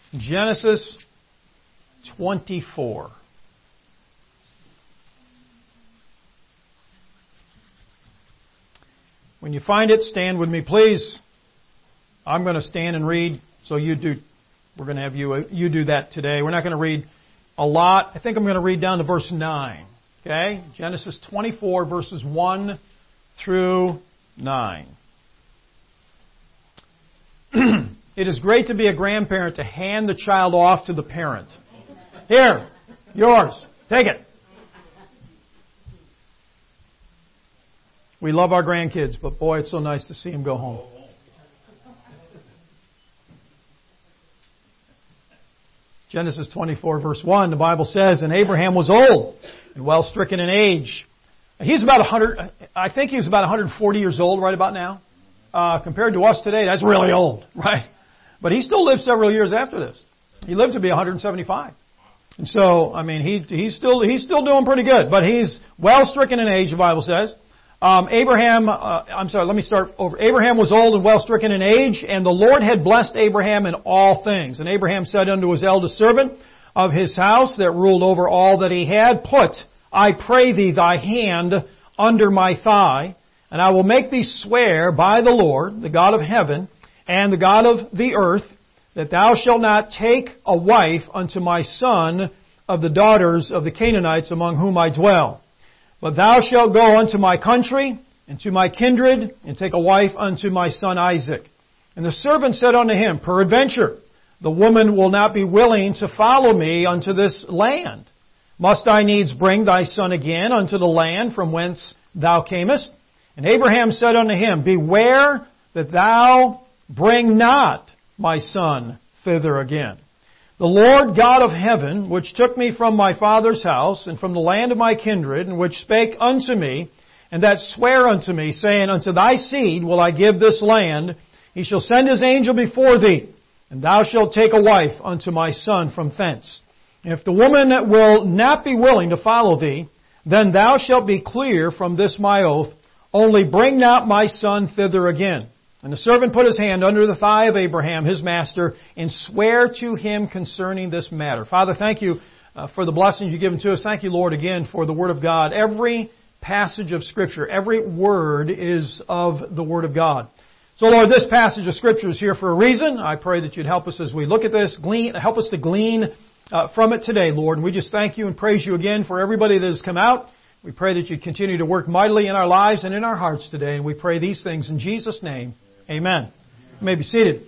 Genesis 24. When you find it, stand with me, please. I'm going to stand and read, so you do. We're going to have you do that today. We're not going to read a lot. I think I'm going to read down to verse 9. Okay? Genesis 24, verses 1 through 9. It is great to be a grandparent, to hand the child off to the parent. Here, yours. Take it. We love our grandkids, but boy, it's so nice to see them go home. Genesis 24, verse 1, the Bible says, "And Abraham was old and well stricken in age." He's about 100, I think he was about 140 years old right about now. Compared to us today, that's really old, right? But he still lived several years after this. He lived to be 175. And so, I mean, he's still doing pretty good. But he's well stricken in age, the Bible says. Abraham was old and well stricken in age, and the Lord had blessed Abraham in all things. And Abraham said unto his eldest servant of his house that ruled over all that he had, "Put, I pray thee, thy hand under my thigh, and I will make thee swear by the Lord, the God of heaven, and the God of the earth, that thou shalt not take a wife unto my son of the daughters of the Canaanites among whom I dwell. But thou shalt go unto my country, and to my kindred, and take a wife unto my son Isaac." And the servant said unto him, "Peradventure, the woman will not be willing to follow me unto this land. Must I needs bring thy son again unto the land from whence thou camest?" And Abraham said unto him, "Beware that thou bring not my son thither again. The Lord God of heaven, which took me from my father's house, and from the land of my kindred, and which spake unto me, and that sware unto me, saying, Unto thy seed will I give this land, he shall send his angel before thee, and thou shalt take a wife unto my son from thence. And if the woman will not be willing to follow thee, then thou shalt be clear from this my oath, only bring not my son thither again." And the servant put his hand under the thigh of Abraham, his master, and sware to him concerning this matter. Father, thank you for the blessings you've given to us. Thank you, Lord, again for the Word of God. Every passage of Scripture, every word is of the Word of God. So, Lord, this passage of Scripture is here for a reason. I pray that you'd help us as we look at this, help us to glean from it today, Lord. And we just thank you and praise you again for everybody that has come out. We pray that you'd continue to work mightily in our lives and in our hearts today. And we pray these things in Jesus' name. Amen. You may be seated.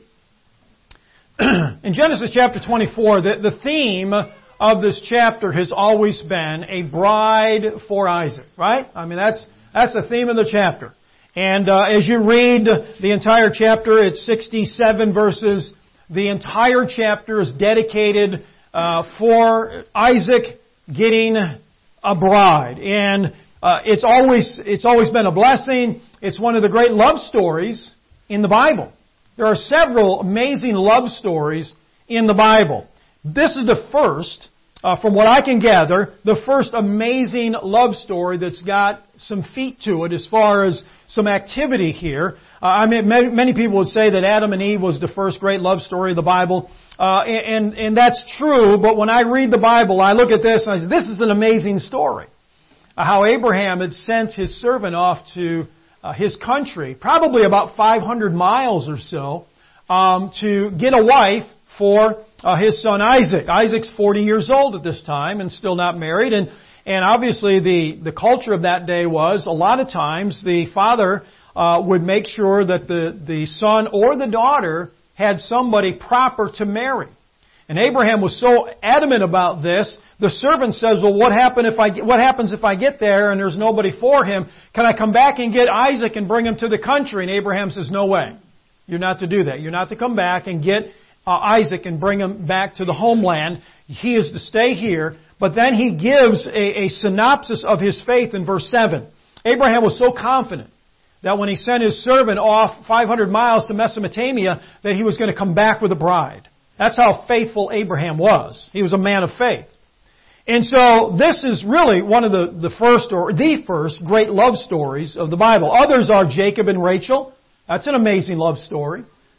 In Genesis chapter 24, the theme of this chapter has always been a bride for Isaac, right? I mean, that's the theme of the chapter. And as you read the entire chapter, it's 67 verses. The entire chapter is dedicated for Isaac getting a bride. And it's always been a blessing. It's one of the great love stories in the Bible. There are several amazing love stories in the Bible. This is the first, from what I can gather, the first amazing love story that's got some feet to it as far as some activity here. I mean, many people would say that Adam and Eve was the first great love story of the Bible. And that's true, but when I read the Bible, I look at this and I say, this is an amazing story. How Abraham had sent his servant off to his country, probably about 500 miles or so, to get a wife for his son Isaac. Isaac's 40 years old at this time and still not married. And obviously the culture of that day was, a lot of times, the father would make sure that the son or the daughter had somebody proper to marry. And Abraham was so adamant about this, the servant says, "Well, what happens if I get there and there's nobody for him? Can I come back and get Isaac and bring him to the country?" And Abraham says, "No way. You're not to do that. You're not to come back and get Isaac and bring him back to the homeland. He is to stay here." But then he gives a synopsis of his faith in verse 7. Abraham was so confident that when he sent his servant off 500 miles to Mesopotamia, that he was going to come back with a bride. That's how faithful Abraham was. He was a man of faith. And so this is really one of the first great love stories of the Bible. Others are Jacob and Rachel. That's an amazing love story.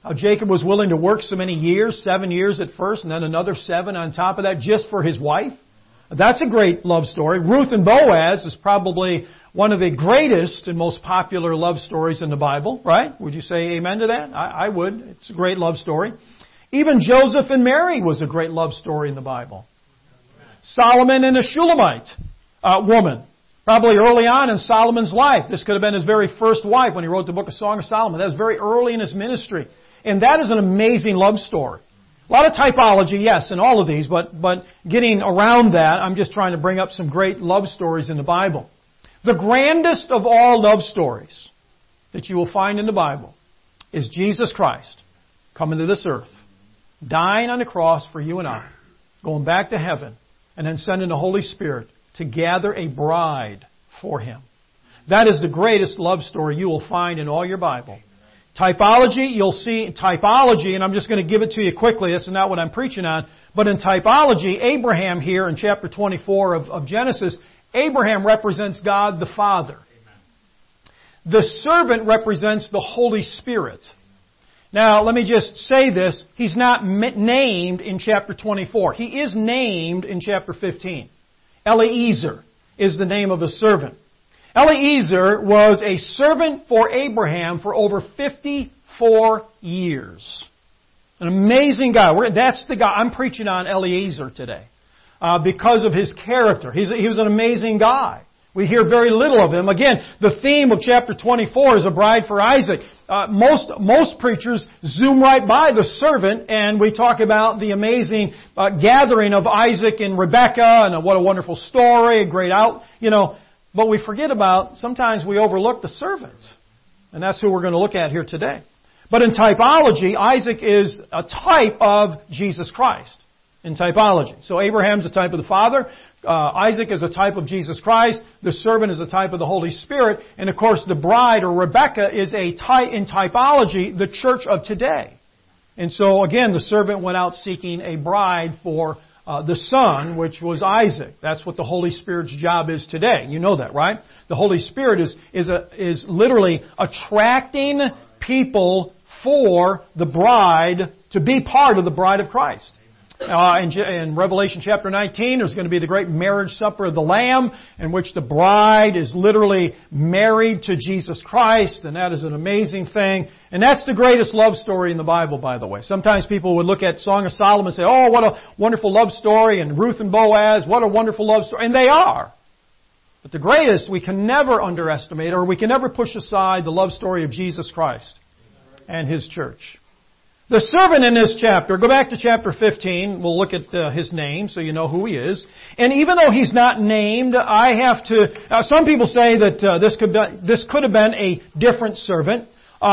How Jacob was willing to work so many years, 7 years at first, and then another 7 on top of that just for his wife. That's a great love story. Ruth and Boaz is probably one of the greatest and most popular love stories in the Bible, right? Would you say amen to that? I would. It's a great love story. Even Joseph and Mary was a great love story in the Bible. Solomon and a Shulamite woman. Probably early on in Solomon's life. This could have been his very first wife when he wrote the book of Song of Solomon. That was very early in his ministry. And that is an amazing love story. A lot of typology, yes, in all of these, but getting around that, I'm just trying to bring up some great love stories in the Bible. The grandest of all love stories that you will find in the Bible is Jesus Christ coming to this earth, dying on the cross for you and I, going back to heaven, and then sending the Holy Spirit to gather a bride for Him. That is the greatest love story you will find in all your Bible. Typology, you'll see typology, and I'm just going to give it to you quickly. This is not what I'm preaching on. But in typology, Abraham here in chapter 24 of Genesis, Abraham represents God the Father. The servant represents the Holy Spirit. Now, let me just say this. He's not named in chapter 24. He is named in chapter 15. Eliezer is the name of the servant. Eliezer was a servant for Abraham for over 54 years. An amazing guy. That's the guy. I'm preaching on Eliezer today because of his character. He was an amazing guy. We hear very little of him. Again, the theme of chapter 24 is a bride for Isaac. Most preachers zoom right by the servant, and we talk about the amazing gathering of Isaac and Rebekah, and what a wonderful story, a great but we forget about, sometimes we overlook the servants. And that's who we're going to look at here today. But in typology, Isaac is a type of Jesus Christ. In typology. So Abraham's a type of the Father. Isaac is a type of Jesus Christ. The servant is a type of the Holy Spirit. And of course the bride, or Rebekah, is a type, in typology, the church of today. And so again, the servant went out seeking a bride for the son, which was Isaac. That's what the Holy Spirit's job is today. You know that, right? The Holy Spirit is literally attracting people for the bride to be part of the bride of Christ. In Revelation chapter 19, there's going to be the great marriage supper of the Lamb, in which the bride is literally married to Jesus Christ, and that is an amazing thing. And that's the greatest love story in the Bible, by the way. Sometimes people would look at Song of Solomon and say, oh, what a wonderful love story, and Ruth and Boaz, what a wonderful love story. And they are. But the greatest, we can never underestimate, or we can never push aside the love story of Jesus Christ and His church. The servant in this chapter, go back to chapter 15, we'll look at his name so you know who he is. And even though he's not named, I have to, some people say that this could have been a different servant.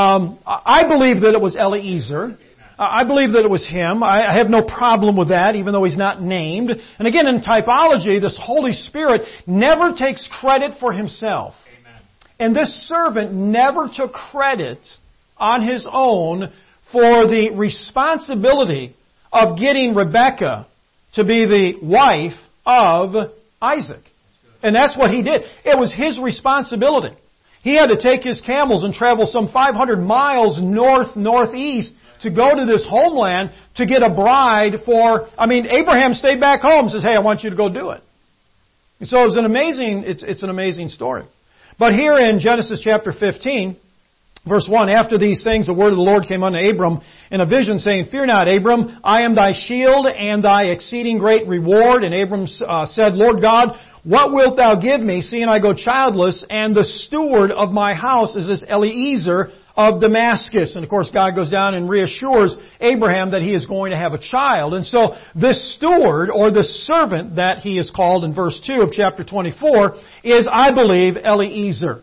I believe that it was Eliezer. I believe that it was him. I have no problem with that, even though he's not named. And again, in typology, this Holy Spirit never takes credit for himself. Amen. And this servant never took credit on his own for the responsibility of getting Rebekah to be the wife of Isaac. And that's what he did. It was his responsibility. He had to take his camels and travel some 500 miles northeast to go to this homeland to get a bride for, Abraham stayed back home and says, hey, I want you to go do it. And so it's an amazing story. But here in Genesis chapter 15, Verse 1, after these things, the word of the Lord came unto Abram in a vision, saying, Fear not, Abram, I am thy shield and thy exceeding great reward. And Abram said, Lord God, what wilt thou give me, seeing I go childless, and the steward of my house is this Eliezer of Damascus? And of course, God goes down and reassures Abraham that he is going to have a child. And so this steward, or the servant that he is called in verse 2 of chapter 24, is, I believe, Eliezer.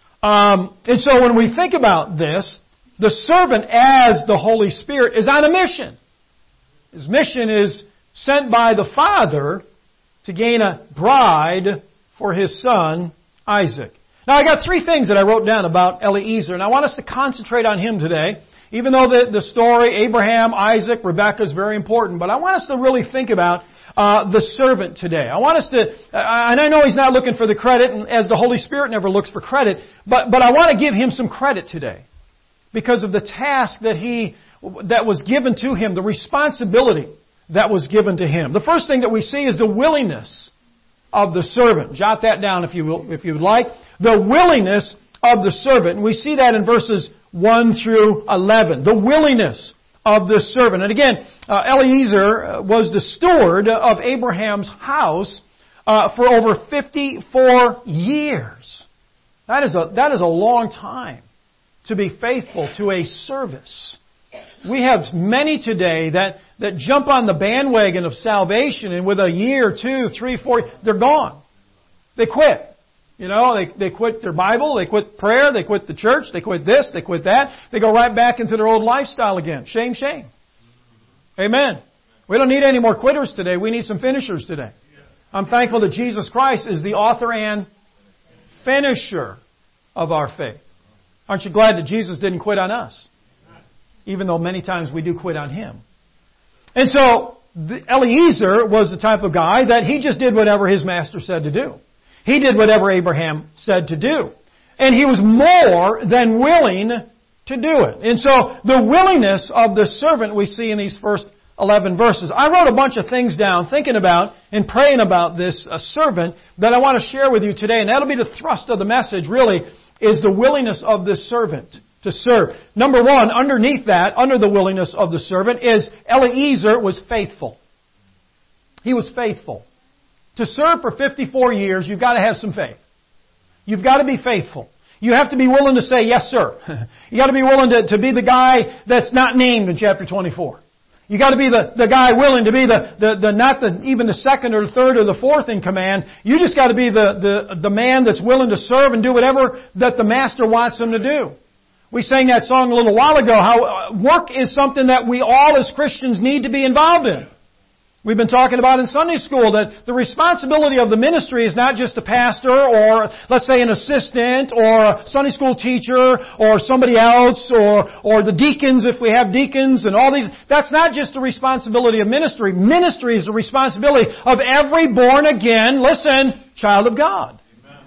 And so when we think about this, the servant as the Holy Spirit is on a mission. His mission is sent by the Father to gain a bride for his son, Isaac. Now I got 3 things that I wrote down about Eliezer, and I want us to concentrate on him today. Even though the story, Abraham, Isaac, Rebekah is very important, but I want us to really think about the servant today. I want us to, and I know he's not looking for the credit, and as the Holy Spirit never looks for credit, but I want to give him some credit today because of the task that he that was given to him, the responsibility that was given to him. The first thing that we see is the willingness of the servant. Jot that down if you would like. The willingness of the servant. And we see that in verses 1 through 11. The willingness of the servant. And again, Eliezer was the steward of Abraham's house for over 54 years. That is a long time to be faithful to a service. We have many today that jump on the bandwagon of salvation, and with a year, 2, 3, 4, they're gone. They quit. You know, they quit their Bible, they quit prayer, they quit the church, they quit this, they quit that. They go right back into their old lifestyle again. Shame, shame. Amen. We don't need any more quitters today. We need some finishers today. I'm thankful that Jesus Christ is the author and finisher of our faith. Aren't you glad that Jesus didn't quit on us? Even though many times we do quit on Him. And so, Eliezer was the type of guy that he just did whatever his master said to do. He did whatever Abraham said to do. And he was more than willing to do it. And so, the willingness of the servant we see in these first 11 verses. I wrote a bunch of things down thinking about and praying about this servant that I want to share with you today. And that'll be the thrust of the message, really, is the willingness of this servant to serve. Number one, underneath that, under the willingness of the servant, is Eliezer was faithful. He was faithful. To serve for 54 years, you've got to have some faith. You've got to be faithful. You have to be willing to say, yes, sir. You got to be willing to be the guy that's not named in chapter 24. You got to be the guy willing to be even the second or the third or the fourth in command. You just got to be the man that's willing to serve and do whatever that the master wants him to do. We sang that song a little while ago, how work is something that we all as Christians need to be involved in. We've been talking about in Sunday school that the responsibility of the ministry is not just a pastor or, let's say, an assistant or a Sunday school teacher or somebody else or the deacons if we have deacons and all these. That's not just the responsibility of ministry. Ministry is the responsibility of every born again, listen, child of God. Amen.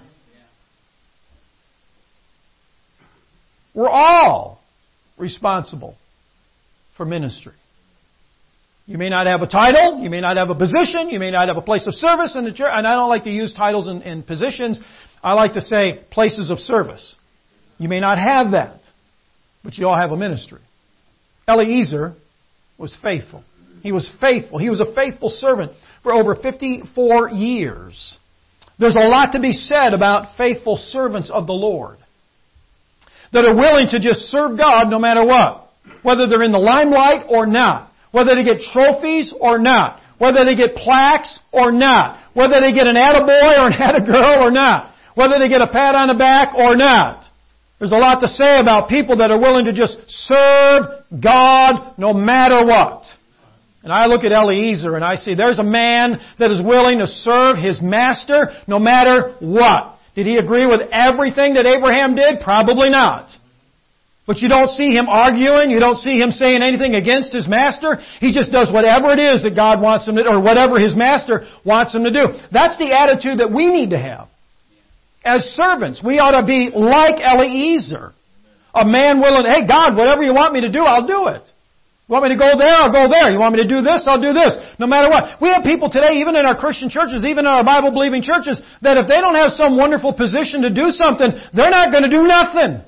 We're all responsible for ministry. You may not have a title, you may not have a position, you may not have a place of service in the church, and I don't like to use titles and positions. I like to say places of service. You may not have that, but you all have a ministry. Eliezer was faithful. He was faithful. He was a faithful servant for over 54 years. There's a lot to be said about faithful servants of the Lord that are willing to just serve God no matter what, whether they're in the limelight or not. Whether they get trophies or not. Whether they get plaques or not. Whether they get an attaboy or an attagirl or not. Whether they get a pat on the back or not. There's a lot to say about people that are willing to just serve God no matter what. And I look at Eliezer and I see there's a man that is willing to serve his master no matter what. Did he agree with everything that Abraham did? Probably not. But you don't see him arguing. You don't see him saying anything against his master. He just does whatever it is that God wants him to do, or whatever his master wants him to do. That's the attitude that we need to have. As servants, we ought to be like Eliezer. A man willing, hey God, whatever you want me to do, I'll do it. You want me to go there, I'll go there. You want me to do this, I'll do this. No matter what. We have people today, even in our Christian churches, even in our Bible-believing churches, that if they don't have some wonderful position to do something, they're not going to do nothing.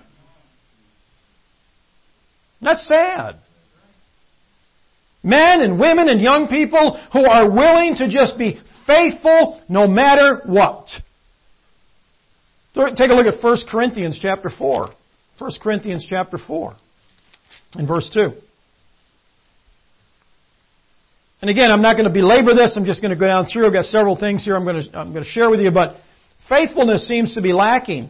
That's sad. Men and women and young people who are willing to just be faithful no matter what. Take a look at 1 Corinthians chapter 4. 1 Corinthians chapter 4 and verse 2. And again, I'm not going to belabor this. I'm just going to go down through. I've got several things here I'm going to share with you. But faithfulness seems to be lacking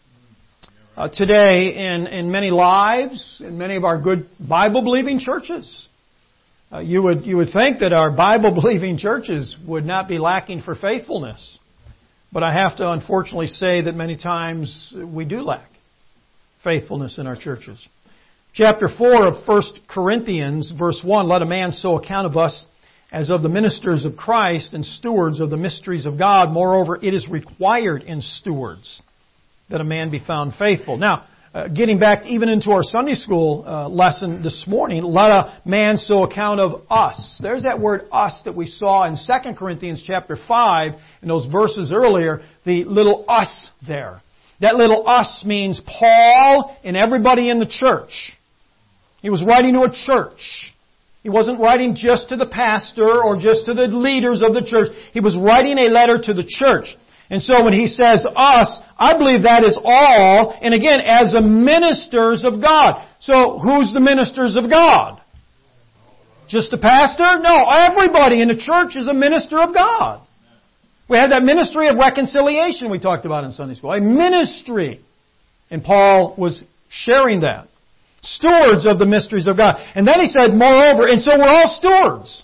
today in many lives, in many of our good Bible-believing churches. You would think that our Bible-believing churches would not be lacking for faithfulness. But I have to unfortunately say that many times we do lack faithfulness in our churches. Chapter 4 of 1 Corinthians, verse 1, let a man so account of us as of the ministers of Christ and stewards of the mysteries of God. Moreover, it is required in stewards that a man be found faithful. Now, getting back even into our Sunday school lesson this morning, let a man so account of us. There's that word us that we saw in 2 Corinthians chapter 5, in those verses earlier, the little us there. That little us means Paul and everybody in the church. He was writing to a church. He wasn't writing just to the pastor or just to the leaders of the church. He was writing a letter to the church. And so when he says us, I believe that is all, and again, as the ministers of God. So who's the ministers of God? Just the pastor? No, everybody in the church is a minister of God. We have that ministry of reconciliation we talked about in Sunday school. A ministry. And Paul was sharing that. Stewards of the mysteries of God. And then he said, moreover, and so we're all stewards.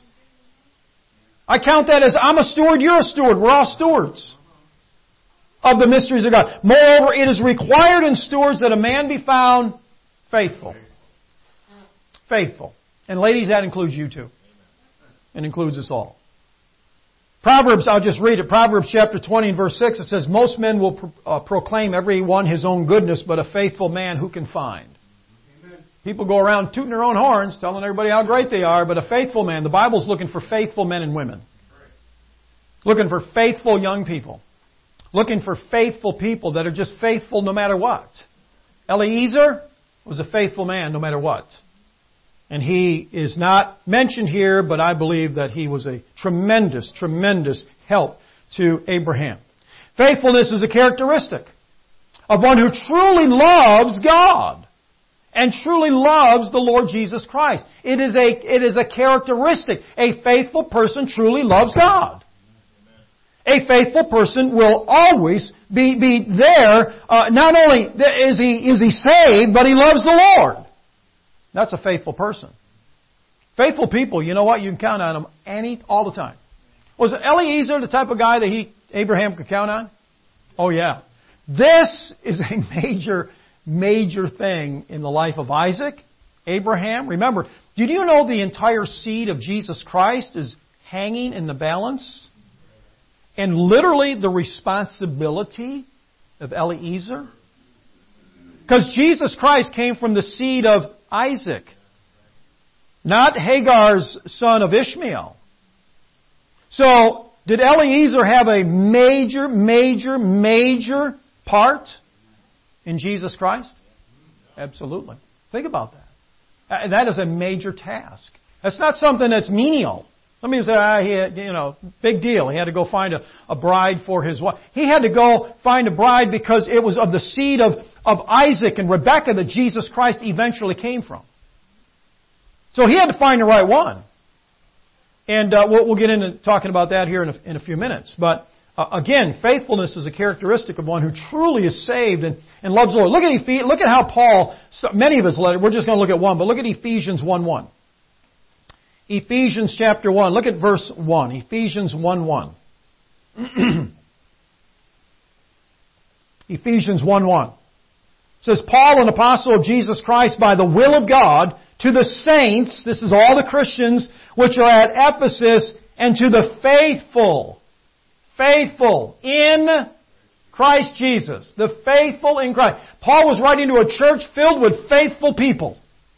I count that as I'm a steward, you're a steward. We're all stewards of the mysteries of God. Moreover, it is required in stewards that a man be found faithful. Faithful. And ladies, that includes you too. It includes us all. Proverbs, I'll just read it. Proverbs chapter 20 and verse 6, it says, most men will proclaim every one his own goodness, but a faithful man who can find? People go around tooting their own horns, telling everybody how great they are, but a faithful man, the Bible's looking for faithful men and women. Looking for faithful young people. Looking for faithful people that are just faithful no matter what. Eliezer was a faithful man no matter what. And he is not mentioned here, but I believe that he was a tremendous, tremendous help to Abraham. Faithfulness is a characteristic of one who truly loves God. And truly loves the Lord Jesus Christ. It is a characteristic. A faithful person truly loves God. A faithful person will always be there. Not only is he saved, but he loves the Lord. That's a faithful person. Faithful people, you know what? You can count on them all the time. Was Eliezer the type of guy that Abraham could count on? Oh yeah. This is a major thing in the life of Isaac, Abraham. Remember, did you know the entire seed of Jesus Christ is hanging in the balance? And literally the responsibility of Eliezer? Because Jesus Christ came from the seed of Isaac, not Hagar's son of Ishmael. So, did Eliezer have a major part in Jesus Christ? Absolutely. Think about that. That is a major task. That's not something that's menial. Some people say, he had, big deal. He had to go find a bride for his wife. He had to go find a bride because it was of the seed of Isaac and Rebekah that Jesus Christ eventually came from. So he had to find the right one. And we'll get into talking about that here in a few minutes. But again, faithfulness is a characteristic of one who truly is saved and loves the Lord. Look at how Paul, many of his letters, we're just going to look at one, but look at Ephesians 1:1. Ephesians chapter 1, look at verse 1. Ephesians 1:1. Ephesians 1:1. It says, Paul, an apostle of Jesus Christ by the will of God, to the saints, this is all the Christians, which are at Ephesus, and to the faithful in Christ Jesus. The faithful in Christ. Paul was writing to a church filled with faithful people.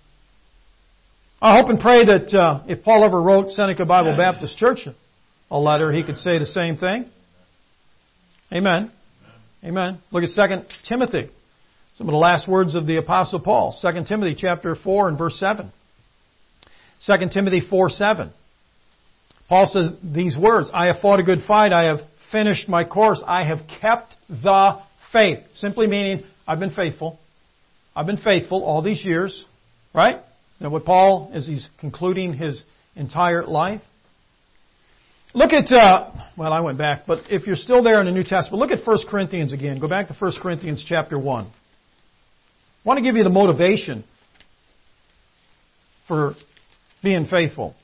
I hope and pray that if Paul ever wrote Seneca Bible Baptist Church a letter, he could say the same thing. Amen. Amen. Look at 2 Timothy. Some of the last words of the Apostle Paul. 2 Timothy chapter 4 and verse 7. 2 Timothy 4:7. Paul says these words, I have fought a good fight, I have finished my course, I have kept the faith. Simply meaning, I've been faithful. I've been faithful all these years. Right? Now what Paul, as he's concluding his entire life. Look at, I went back, but if you're still there in the New Testament, look at 1 Corinthians again. Go back to 1 Corinthians chapter 1. I want to give you the motivation for being faithful.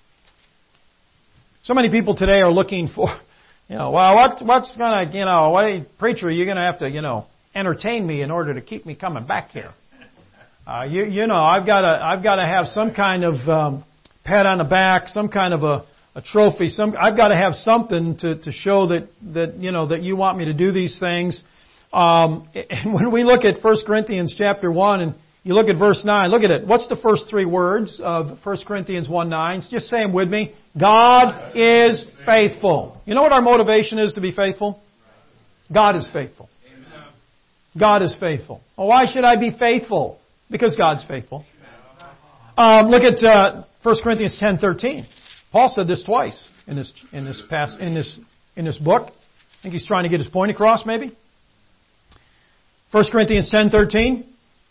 So many people today are looking for, what's going to, preacher, you're going to have to, entertain me in order to keep me coming back here. I've got to have some kind of pat on the back, some kind of a trophy. I've got to have something to show that you want me to do these things. And when we look at 1 Corinthians chapter 1 and you look at verse 9, look at it. What's the first three words of 1 Corinthians 1:9? Just say them with me. God is faithful. You know what our motivation is to be faithful? God is faithful. God is faithful. Well, why should I be faithful? Because God's faithful. Look at 1 Corinthians 10:13. Paul said this twice in this book. I think he's trying to get his point across, maybe. 1 Corinthians 10:13.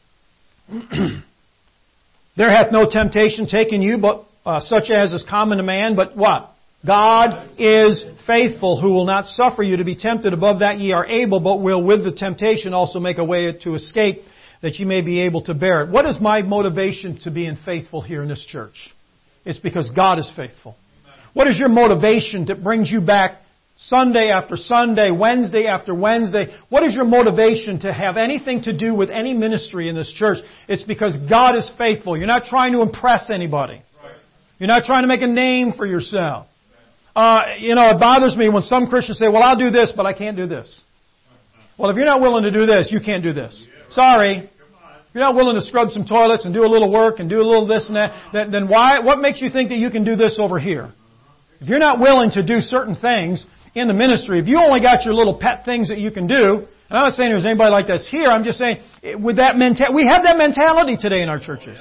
There hath no temptation taken you, but such as is common to man. But what? God is faithful, who will not suffer you to be tempted above that ye are able, but will with the temptation also make a way to escape, that you may be able to bear it. What is my motivation to being faithful here in this church? It's because God is faithful. What is your motivation that brings you back Sunday after Sunday, Wednesday after Wednesday? What is your motivation to have anything to do with any ministry in this church? It's because God is faithful. You're not trying to impress anybody. You're not trying to make a name for yourself. It bothers me when some Christians say, well, I'll do this, but I can't do this. Well, if you're not willing to do this, you can't do this. Sorry. If you're not willing to scrub some toilets and do a little work and do a little this and that, then what makes you think that you can do this over here? If you're not willing to do certain things in the ministry, if you only got your little pet things that you can do, and I'm not saying there's anybody like this here, I'm just saying with that we have that mentality today in our churches.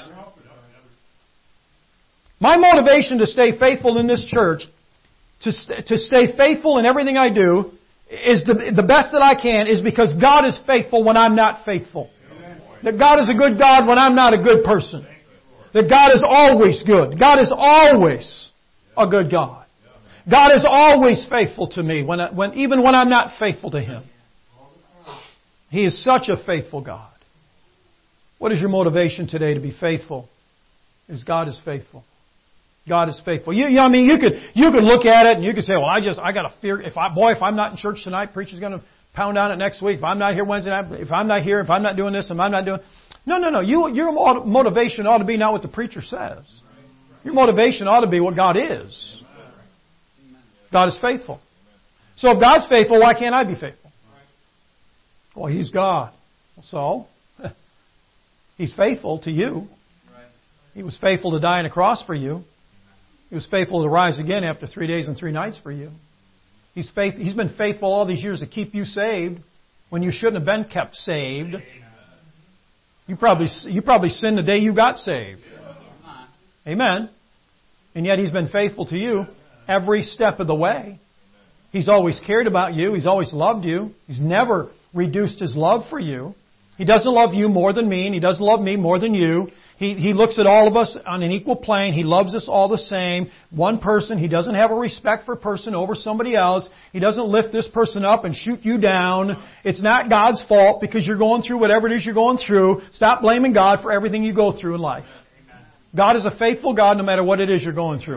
My motivation to stay faithful in this church, to stay faithful in everything I do, is the best that I can, is because God is faithful when I'm not faithful. That God is a good God when I'm not a good person. That God is always good. God is always a good God. God is always faithful to me, even when I'm not faithful to Him. He is such a faithful God. What is your motivation today to be faithful? Is God is faithful. God is faithful. You could look at it and you could say, well, I got to fear, if I'm not in church tonight, preacher's going to pound on it next week. If I'm not here Wednesday night, if I'm not here, if I'm not doing this, if I'm not doing... No. Your motivation ought to be not what the preacher says. Your motivation ought to be what God is. God is faithful. So if God's faithful, why can't I be faithful? Well, He's God. So, He's faithful to you. He was faithful to die on a cross for you. He was faithful to rise again after 3 days and 3 nights for you. He's been faithful all these years to keep you saved when you shouldn't have been kept saved. You probably sinned the day you got saved. Amen. And yet He's been faithful to you every step of the way. He's always cared about you. He's always loved you. He's never reduced His love for you. He doesn't love you more than me, and He doesn't love me more than you. He looks at all of us on an equal plane. He loves us all the same. One person. He doesn't have a respect for a person over somebody else. He doesn't lift this person up and shoot you down. It's not God's fault because you're going through whatever it is you're going through. Stop blaming God for everything you go through in life. God is a faithful God no matter what it is you're going through.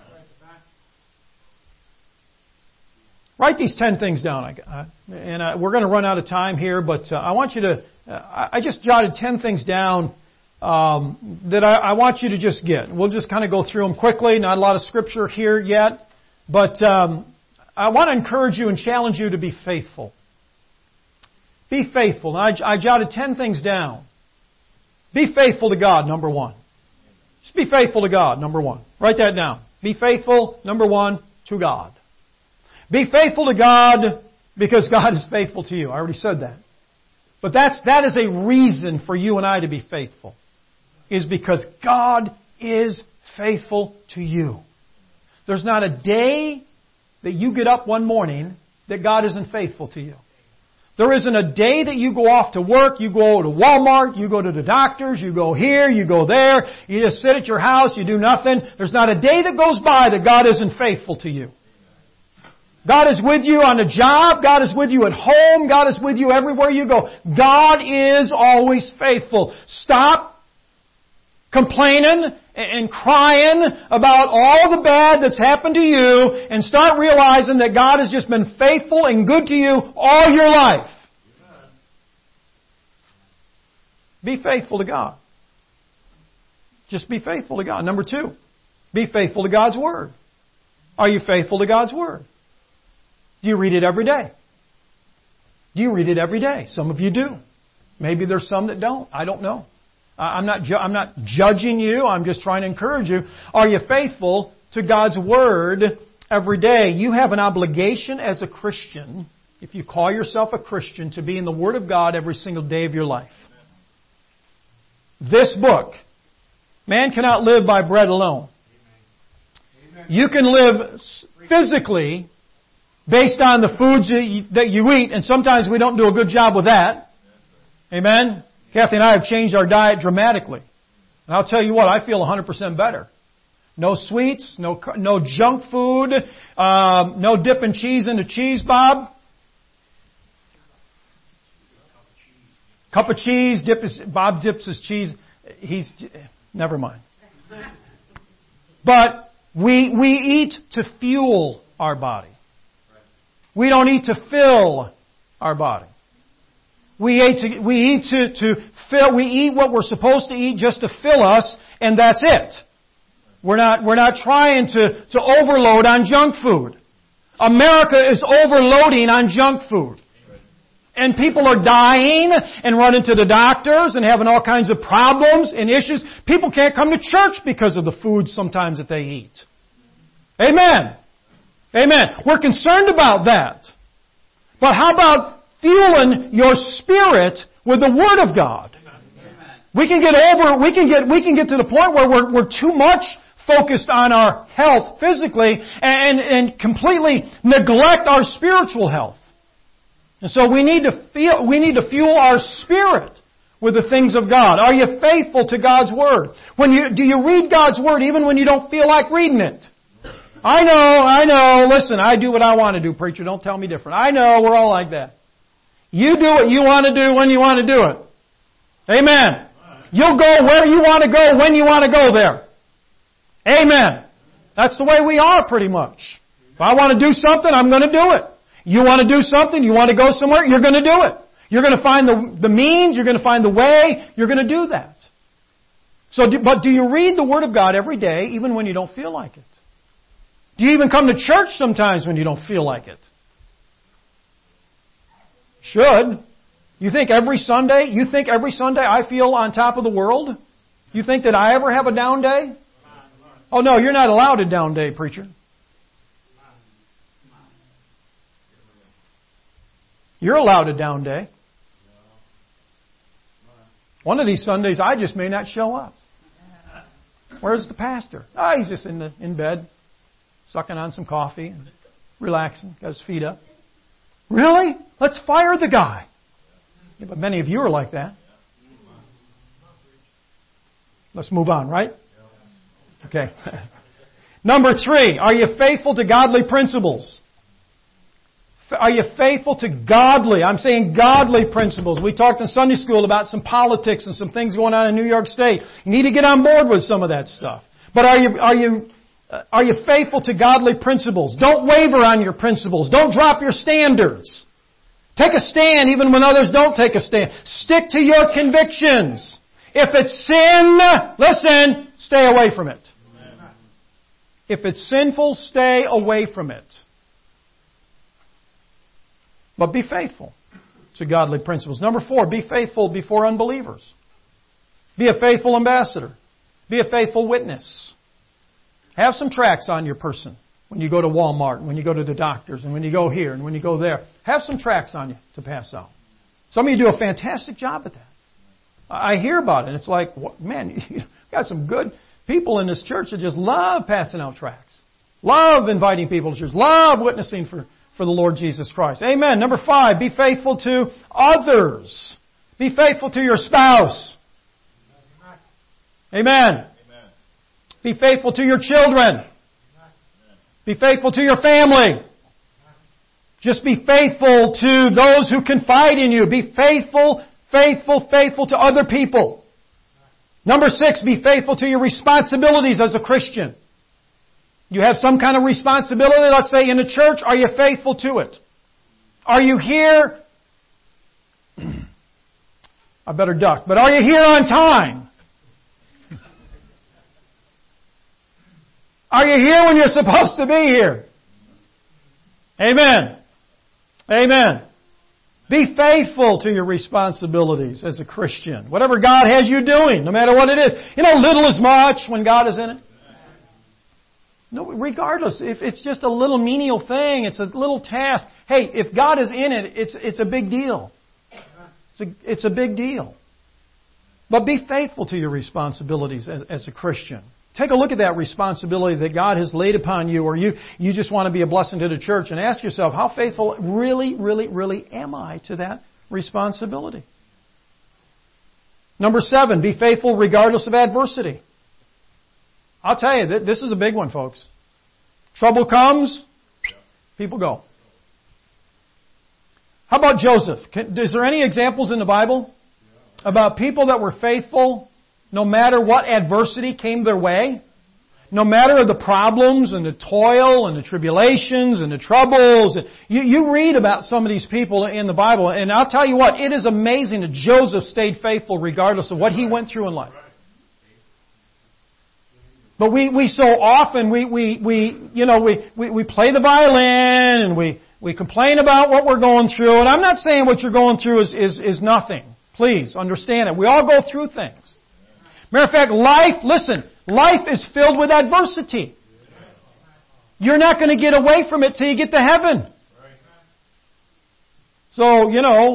Write these 10 things down. We're going to run out of time here, but I want you to... I just jotted 10 things down that I want you to just get. We'll just kind of go through them quickly. Not a lot of scripture here yet. But I want to encourage you and challenge you to be faithful. Be faithful. Now, I jotted 10 things down. Be faithful to God, number one. Just be faithful to God, number one. Write that down. Be faithful, number one, to God. Be faithful to God because God is faithful to you. I already said that. But that is a reason for you and I to be faithful. Is because God is faithful to you. There's not a day that you get up one morning that God isn't faithful to you. There isn't a day that you go off to work, you go to Walmart, you go to the doctors, you go here, you go there, you just sit at your house, you do nothing. There's not a day that goes by that God isn't faithful to you. God is with you on the job. God is with you at home. God is with you everywhere you go. God is always faithful. Stop complaining and crying about all the bad that's happened to you and start realizing that God has just been faithful and good to you all your life. Be faithful to God. Just be faithful to God. Number 2, be faithful to God's Word. Are you faithful to God's Word? Do you read it every day? Do you read it every day? Some of you do. Maybe there's some that don't. I don't know. I'm not judging you. I'm just trying to encourage you. Are you faithful to God's Word every day? You have an obligation as a Christian, if you call yourself a Christian, to be in the Word of God every single day of your life. This book, man cannot live by bread alone. You can live physically based on the foods that you eat, and sometimes we don't do a good job with that. Amen? Kathy and I have changed our diet dramatically. And I'll tell you what, I feel 100% better. No sweets, no junk food, no dipping cheese into cheese, Bob. Cup of cheese, Bob dips his cheese. Never mind. But we eat to fuel our body. We don't eat to fill our body. We eat to fill. We eat what we're supposed to eat just to fill us, and that's it. We're not trying to overload on junk food. America is overloading on junk food. And people are dying and running to the doctors and having all kinds of problems and issues. People can't come to church because of the food sometimes that they eat. Amen. Amen. We're concerned about that. But how about fueling your spirit with the Word of God? We can get to the point where we're too much focused on our health physically and completely neglect our spiritual health. And so we need to fuel our spirit with the things of God. Are you faithful to God's Word? Do you read God's Word even when you don't feel like reading it? I know. Listen, I do what I want to do, preacher. Don't tell me different. I know, we're all like that. You do what you want to do when you want to do it. Amen. You'll go where you want to go when you want to go there. Amen. That's the way we are pretty much. If I want to do something, I'm going to do it. You want to do something, you want to go somewhere, you're going to do it. You're going to find the means, you're going to find the way, you're going to do that. But do you read the Word of God every day, even when you don't feel like it? Do you even come to church sometimes when you don't feel like it? Should. You think every Sunday I feel on top of the world? You think that I ever have a down day? Oh no, you're not allowed a down day, preacher. You're allowed a down day. One of these Sundays I just may not show up. Where's the pastor? He's just in bed, sucking on some coffee and relaxing, got his feet up. Really? Let's fire the guy. Yeah, but many of you are like that. Let's move on, right? Okay. Number 3, are you faithful to godly principles? Are you faithful to I'm saying godly principles. We talked in Sunday school about some politics and some things going on in New York State. You need to get on board with some of that stuff. But are you faithful to godly principles? Don't waver on your principles. Don't drop your standards. Take a stand even when others don't take a stand. Stick to your convictions. If it's sin, listen, stay away from it. If it's sinful, stay away from it. But be faithful to godly principles. Number 4, be faithful before unbelievers. Be a faithful ambassador. Be a faithful witness. Have some tracts on your person when you go to Walmart, and when you go to the doctors, and when you go here, and when you go there. Have some tracts on you to pass out. Some of you do a fantastic job at that. I hear about it, and it's like, man, you've got some good people in this church that just love passing out tracts. Love inviting people to church. Love witnessing for the Lord Jesus Christ. Amen. Number 5, be faithful to others. Be faithful to your spouse. Amen. Be faithful to your children. Be faithful to your family. Just be faithful to those who confide in you. Be faithful to other people. Number 6, be faithful to your responsibilities as a Christian. You have some kind of responsibility, let's say in the church, are you faithful to it? Are you here? I better duck, but are you here on time? Are you here when you're supposed to be here? Amen. Amen. Be faithful to your responsibilities as a Christian. Whatever God has you doing, no matter what it is. Little is much when God is in it. No, regardless, if it's just a little menial thing, it's a little task. Hey, if God is in it, it's a big deal. It's a big deal. But be faithful to your responsibilities as a Christian. Take a look at that responsibility that God has laid upon you, or you just want to be a blessing to the church, and ask yourself, how faithful really am I to that responsibility? Number 7, be faithful regardless of adversity. I'll tell you, this is a big one, folks. Trouble comes, people go. How about Joseph? Is there any examples in the Bible about people that were faithful no matter what adversity came their way? No matter the problems and the toil and the tribulations and the troubles. You read about some of these people in the Bible, and I'll tell you what, it is amazing that Joseph stayed faithful regardless of what he went through in life. But we so often, we play the violin and we complain about what we're going through. And I'm not saying what you're going through is nothing. Please understand it. We all go through things. Matter of fact, life is filled with adversity. You're not going to get away from it till you get to heaven. So,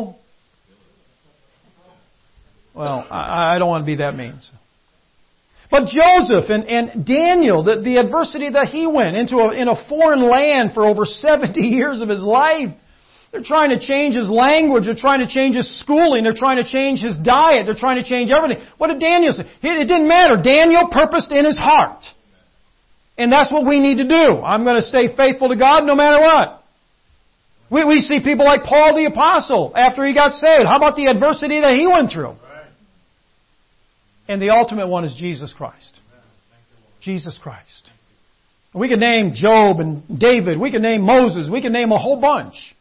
well, I don't want to be that mean. But Joseph and Daniel, the adversity that he went into in a foreign land for over 70 years of his life. They're trying to change his language. They're trying to change his schooling. They're trying to change his diet. They're trying to change everything. What did Daniel say? It didn't matter. Daniel purposed in his heart. And that's what we need to do. I'm going to stay faithful to God no matter what. We see people like Paul the Apostle after he got saved. How about the adversity that he went through? And the ultimate one is Jesus Christ. Jesus Christ. We could name Job and David. We could name Moses. We could name a whole bunch.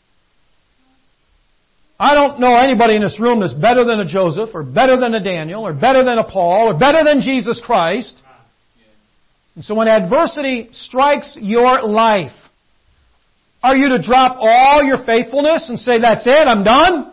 I don't know anybody in this room that's better than a Joseph, or better than a Daniel, or better than a Paul, or better than Jesus Christ. And so when adversity strikes your life, are you to drop all your faithfulness and say, that's it, I'm done?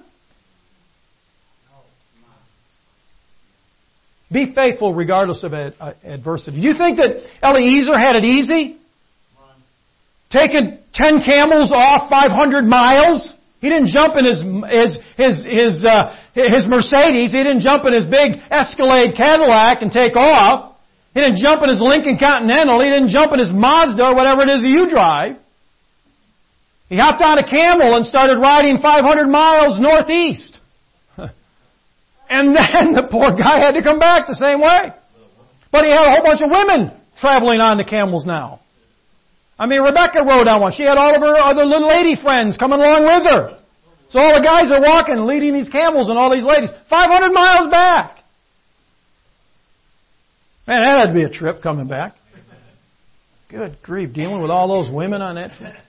Be faithful regardless of adversity. Do you think that Eliezer had it easy? Taking 10 camels off 500 miles? He didn't jump in his Mercedes. He didn't jump in his big Escalade Cadillac and take off. He didn't jump in his Lincoln Continental. He didn't jump in his Mazda or whatever it is that you drive. He hopped on a camel and started riding 500 miles northeast. And then the poor guy had to come back the same way. But he had a whole bunch of women traveling on the camels now. I mean, Rebecca rode on one. She had all of her other little lady friends coming along with her. So all the guys are walking, leading these camels and all these ladies. 500 miles back. Man, that had to be a trip coming back. Good grief, dealing with all those women on that trip.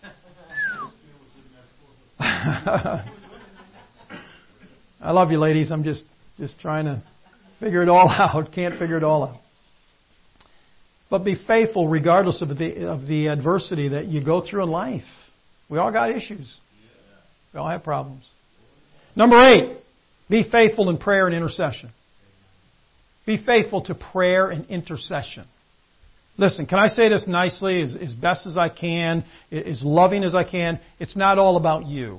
I love you, ladies. I'm just trying to figure it all out. Can't figure it all out. But be faithful regardless of the adversity that you go through in life. We all got issues. We all have problems. Number 8, be faithful in prayer and intercession. Be faithful to prayer and intercession. Listen, can I say this nicely, as best as I can, as loving as I can? It's not all about you.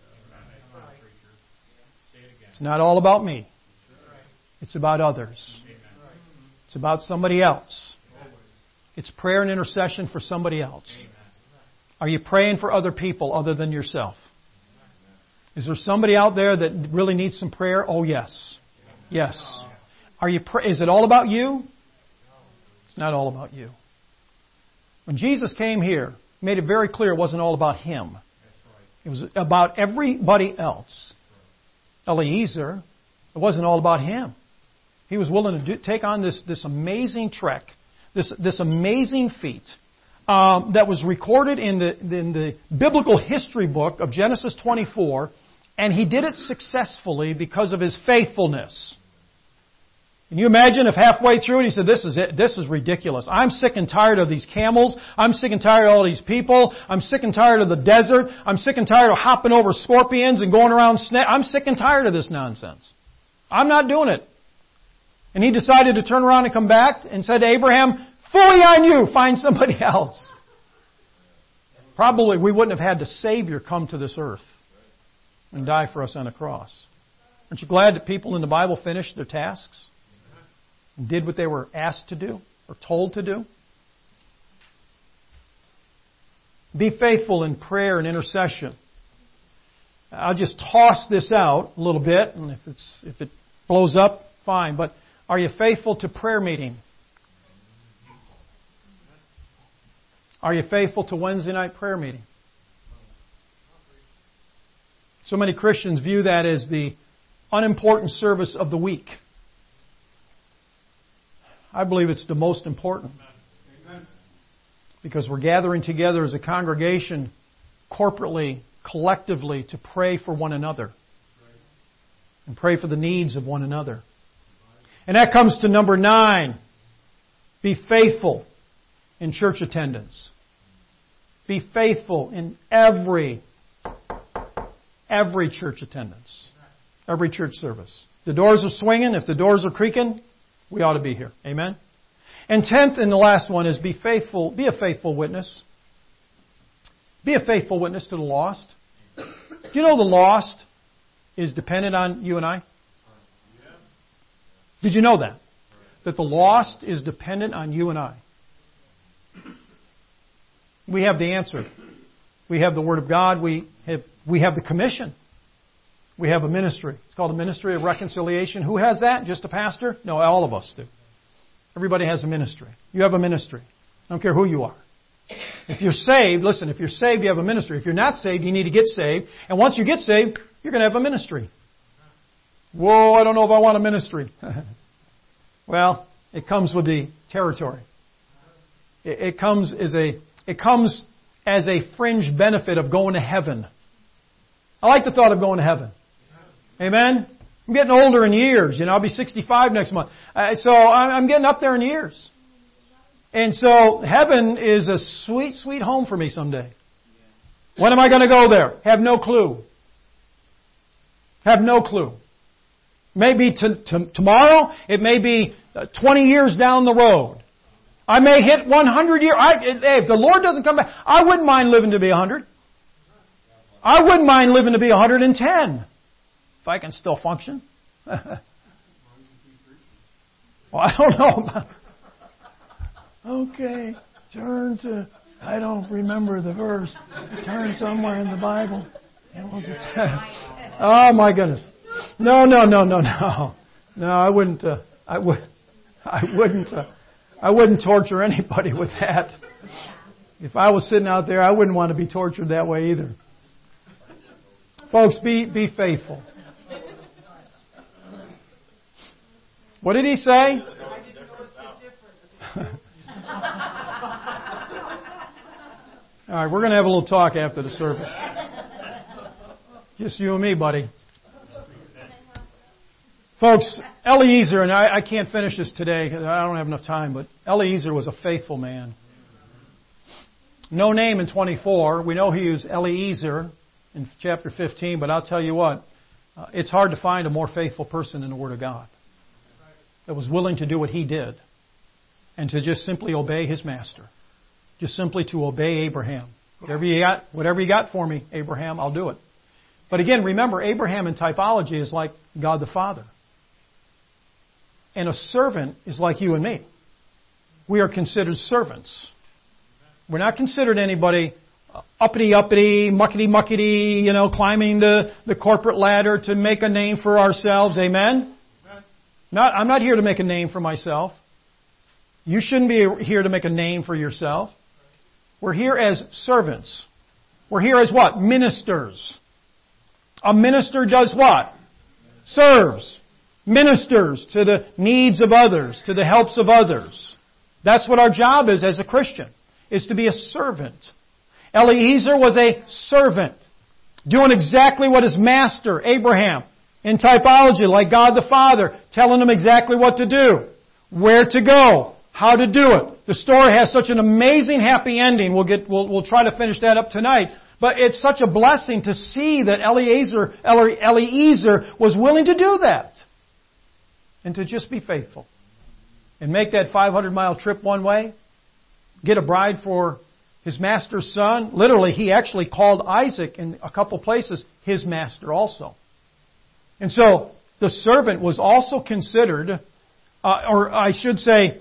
It's not all about me. It's about others. It's about somebody else. It's prayer and intercession for somebody else. Are you praying for other people other than yourself? Is there somebody out there that really needs some prayer? Oh, yes. Yes. Is it all about you? It's not all about you. When Jesus came here, He made it very clear it wasn't all about Him. It was about everybody else. Eliezer, it wasn't all about him. He was willing to take on this amazing trek, this amazing feat that was recorded in the biblical history book of Genesis 24, and he did it successfully because of his faithfulness. Can you imagine if halfway through it he said, this is it. This is ridiculous. I'm sick and tired of these camels. I'm sick and tired of all these people. I'm sick and tired of the desert. I'm sick and tired of hopping over scorpions and going around snakes. I'm sick and tired of this nonsense. I'm not doing it. And he decided to turn around and come back and said to Abraham, fully on you, find somebody else. Probably we wouldn't have had the Savior come to this earth and die for us on a cross. Aren't you glad that people in the Bible finished their tasks? And did what they were asked to do or told to do? Be faithful in prayer and intercession. I'll just toss this out a little bit, and if it blows up, fine. But are you faithful to prayer meeting? Are you faithful to Wednesday night prayer meeting? So many Christians view that as the unimportant service of the week. I believe it's the most important. Because we're gathering together as a congregation, corporately, collectively, to pray for one another. And pray for the needs of one another. And that comes to number 9. Be faithful in church attendance. Be faithful in every church attendance. Every church service. The doors are swinging. If the doors are creaking, we ought to be here. Amen? And 10th and the last one is be faithful. Be a faithful witness. Be a faithful witness to the lost. Do you know the lost is dependent on you and I? Did you know that? That the lost is dependent on you and I. We have the answer. We have the Word of God. We have the commission. We have a ministry. It's called a ministry of reconciliation. Who has that? Just a pastor? No, all of us do. Everybody has a ministry. You have a ministry. I don't care who you are. If you're saved, listen, if you're saved, you have a ministry. If you're not saved, you need to get saved. And once you get saved, you're going to have a ministry. Whoa, I don't know if I want a ministry. Well, it comes with the territory. It comes as a fringe benefit of going to heaven. I like the thought of going to heaven. Amen? I'm getting older in years. I'll be 65 next month. So I'm getting up there in years. And so heaven is a sweet, sweet home for me someday. When am I going to go there? Have no clue. Have no clue. Maybe tomorrow. It may be 20 years down the road. I may hit 100 years. If the Lord doesn't come back, I wouldn't mind living to be 100. I wouldn't mind living to be 110. If I can still function. Well, I don't know. Okay, turn to, I don't remember the verse. Turn somewhere in the Bible. And we'll just, oh my goodness. No, I wouldn't torture anybody with that. If I was sitting out there, I wouldn't want to be tortured that way either. Folks, be faithful. What did he say? All right, we're going to have a little talk after the service. Just you and me, buddy. Folks, Eliezer, and I can't finish this today because I don't have enough time, but Eliezer was a faithful man. No name in 24. We know he was Eliezer in chapter 15, but I'll tell you what, it's hard to find a more faithful person in the Word of God that was willing to do what he did and to just simply obey his master. Just simply to obey Abraham. Whatever you got for me, Abraham, I'll do it. But again, remember, Abraham in typology is like God the Father. And a servant is like you and me. We are considered servants. We're not considered anybody uppity, muckety, climbing the corporate ladder to make a name for ourselves. Amen? I'm not here to make a name for myself. You shouldn't be here to make a name for yourself. We're here as servants. We're here as what? Ministers. A minister does what? Serves. Ministers to the needs of others, to the helps of others. That's what our job is as a Christian, is to be a servant. Eliezer was a servant, doing exactly what his master, Abraham, In typology, like God the Father, telling them exactly what to do, where to go, how to do it. The story has such an amazing happy ending. We'll try to finish that up tonight. But it's such a blessing to see that Eliezer was willing to do that. And to just be faithful. And make that 500-mile trip one way. Get a bride for his master's son. Literally, he actually called Isaac in a couple places his master also. And so, the servant was also considered, Isaac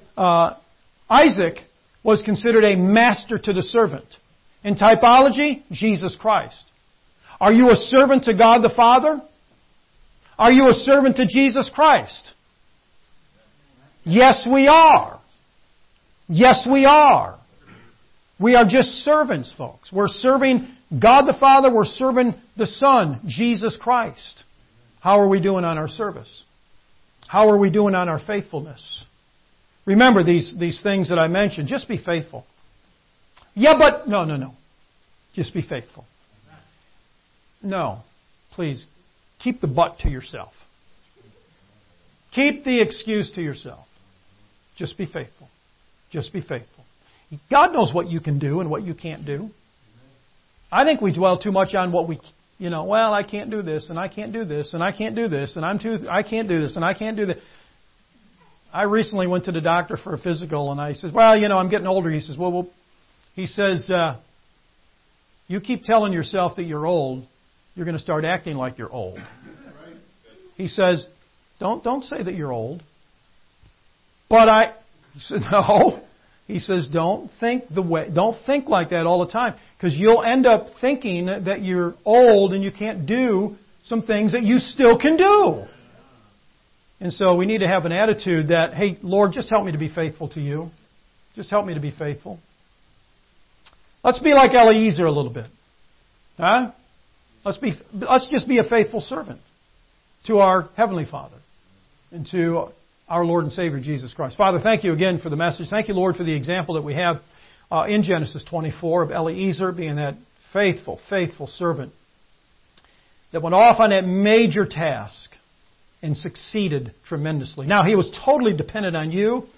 was considered a master to the servant. In typology, Jesus Christ. Are you a servant to God the Father? Are you a servant to Jesus Christ? Yes, we are. Yes, we are. We are just servants, folks. We're serving God the Father. We're serving the Son, Jesus Christ. How are we doing on our service? How are we doing on our faithfulness? Remember these things that I mentioned. Just be faithful. Yeah, but... No. Just be faithful. No. Please, keep the but to yourself. Keep the excuse to yourself. Just be faithful. Just be faithful. God knows what you can do and what you can't do. I think we dwell too much on what we... I can't do this, and I can't do this, and I can't do this, and I can't do this, and I can't do that. I recently went to the doctor for a physical, and I said, I'm getting older. He says, he says, you keep telling yourself that you're old, you're going to start acting like you're old. He says, don't say that you're old. But he said, no. He says, don't think like that all the time, because you'll end up thinking that you're old and you can't do some things that you still can do. And so we need to have an attitude that, hey, Lord, just help me to be faithful to you. Just help me to be faithful. Let's be like Eliezer a little bit. Huh? Let's just be a faithful servant to our Heavenly Father and to our Lord and Savior, Jesus Christ. Father, thank you again for the message. Thank you, Lord, for the example that we have in Genesis 24 of Eliezer being that faithful servant that went off on that major task and succeeded tremendously. Now, he was totally dependent on you.